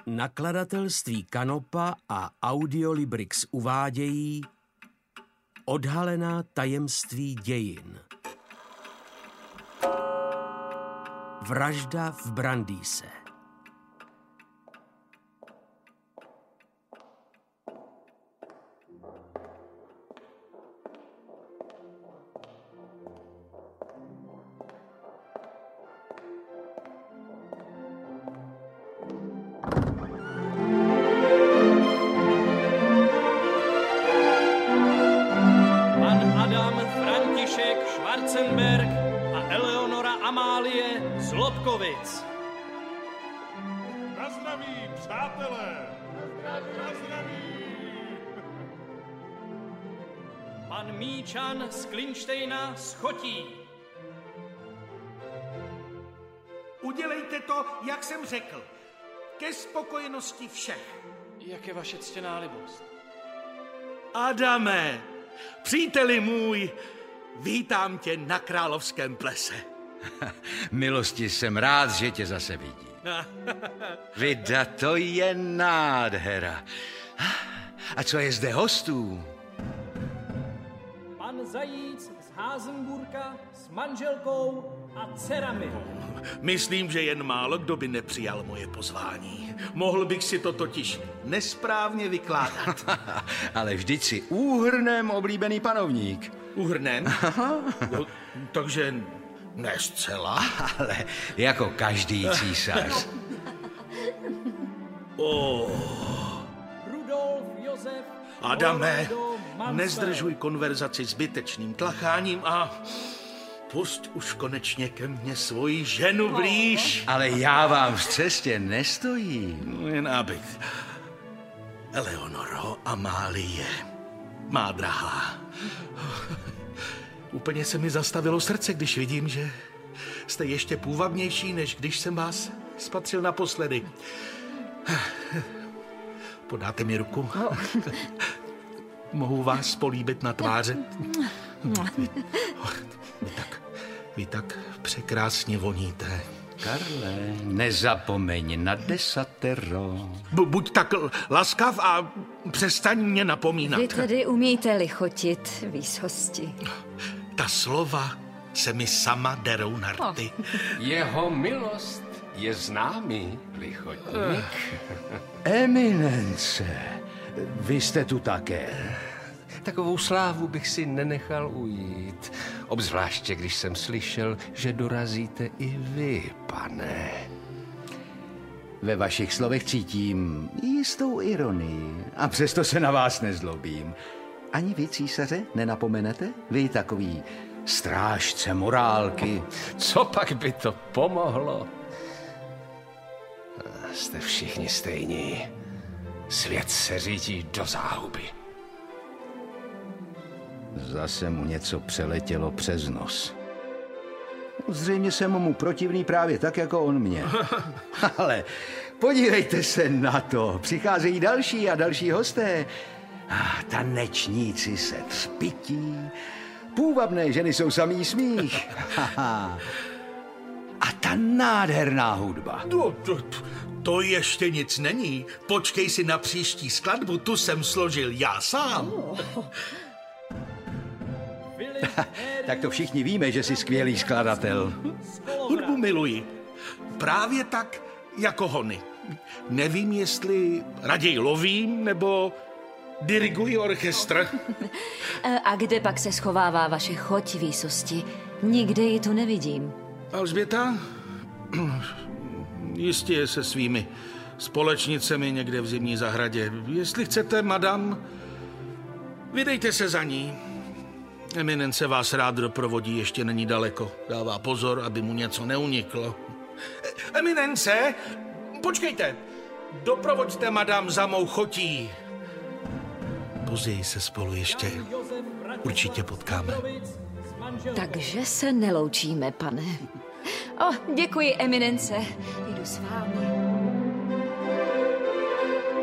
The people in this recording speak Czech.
Nakladatelství Kanopa a Audiolibrix uvádějí Odhalená tajemství dějin. Vražda v Brandýse. Schwarzenberg a Eleonora Amálie z Lobkovic. Na zdraví, přátelé! Na zdraví! Pan Míčan z Klinštejna z Chotí. Udělejte to, jak jsem řekl. Ke spokojenosti všech. Jak je vaše ctěná libost? Adame, příteli můj, vítám tě na královském plese. Milosti, jsem rád, že tě zase vidí. Vida, to je nádhera. A co je zde hostů? Pan Zajíc z Házenburka s manželkou a dcerami. Myslím, že jen málo kdo by nepřijal moje pozvání. Mohl bych si to totiž nesprávně vykládat. Ale vždyť si Úhrnem oblíbený panovník. Úhrnem? No, takže ne zcela. Ale jako každý císař. Rudolf Josef. Adame, nezdržuj konverzaci zbytečným tlacháním a pusť už konečně ke mně svoji ženu blíž. Ale já vám v cestě nestojím. Jen abych. Eleonoro Amálie, má drahá. Úplně se mi zastavilo srdce, když vidím, že jste ještě půvabnější, než když jsem vás spatřil naposledy. Podáte mi ruku? Mohu vás políbit na tváře? Vy tak překrásně voníte. Karle, nezapomeň na desatero. Buď tak laskav a přestaň mě napomínat. Vy tedy umíte lichotit, výsosti. Ta slova se mi sama derou na rty. Jeho milost je známý lichotník. Eminence, vy jste tu také. Takovou slávu bych si nenechal ujít. Obzvláště, když jsem slyšel, že dorazíte i vy, pane. Ve vašich slovech cítím jistou ironii a přesto se na vás nezlobím. Ani vy, císaře, nenapomenete? Vy takový strážce morálky. Co pak by to pomohlo? Jste všichni stejní. Svět se řídí do záhuby. Zase mu něco přeletělo přes nos. Zřejmě jsem mu protivný právě tak, jako on mě. Ale podívejte se na to. Přicházejí další a další hosté. Tanečníci se třpití. Půvabné ženy jsou samý smích. A ta nádherná hudba. To ještě nic není. Počkej si na příští skladbu, tu jsem složil já sám. Tak to všichni víme, že jsi skvělý skladatel. Hudbu miluji. Právě tak, jako hony. Nevím, jestli raději lovím, nebo diriguji orchestr. A kde pak se schovává vaše choť, výsosti? Nikde ji tu nevidím. Alžběta? Jistě je se svými společnicemi někde v zimní zahradě. Jestli chcete, madam, vydejte se za ní. Eminence vás rád doprovodí, ještě není daleko. Dává pozor, aby mu něco neuniklo. Eminence, počkejte. Doprovoďte madam za mou chotí. Později se spolu ještě určitě potkáme. Takže se neloučíme, pane. Děkuji, eminence. Jdu s vámi.